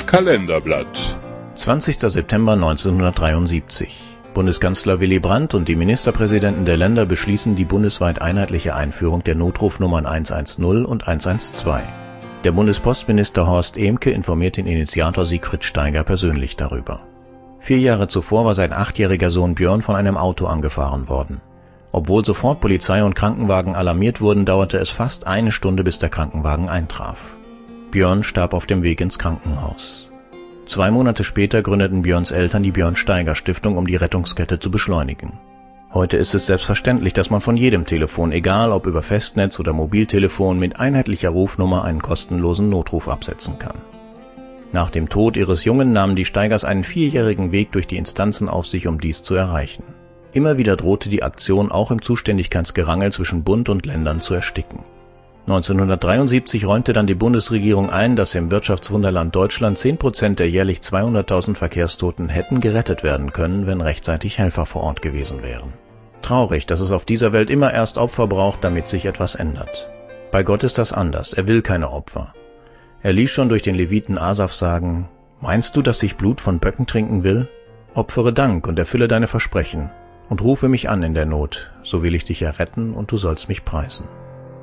Kalenderblatt. 20. September 1973. Bundeskanzler Willy Brandt und die Ministerpräsidenten der Länder beschließen die bundesweit einheitliche Einführung der Notrufnummern 110 und 112. Der Bundespostminister Horst Ehmke informiert den Initiator Siegfried Steiger persönlich darüber. 4 Jahre zuvor war sein 8-jähriger Sohn Björn von einem Auto angefahren worden. Obwohl sofort Polizei und Krankenwagen alarmiert wurden, dauerte es fast 1 Stunde, bis der Krankenwagen eintraf. Björn starb auf dem Weg ins Krankenhaus. 2 Monate später gründeten Björns Eltern die Björn-Steiger-Stiftung, um die Rettungskette zu beschleunigen. Heute ist es selbstverständlich, dass man von jedem Telefon, egal ob über Festnetz oder Mobiltelefon, mit einheitlicher Rufnummer einen kostenlosen Notruf absetzen kann. Nach dem Tod ihres Jungen nahmen die Steigers einen 4-jährigen Weg durch die Instanzen auf sich, um dies zu erreichen. Immer wieder drohte die Aktion auch im Zuständigkeitsgerangel zwischen Bund und Ländern zu ersticken. 1973 räumte dann die Bundesregierung ein, dass im Wirtschaftswunderland Deutschland 10% der jährlich 200.000 Verkehrstoten hätten gerettet werden können, wenn rechtzeitig Helfer vor Ort gewesen wären. Traurig, dass es auf dieser Welt immer erst Opfer braucht, damit sich etwas ändert. Bei Gott ist das anders, er will keine Opfer. Er ließ schon durch den Leviten Asaf sagen: Meinst du, dass ich Blut von Böcken trinken will? Opfere Dank und erfülle deine Versprechen und rufe mich an in der Not, so will ich dich erretten und du sollst mich preisen.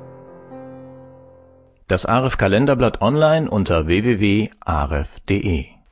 Das AREF Kalenderblatt online unter www.aref.de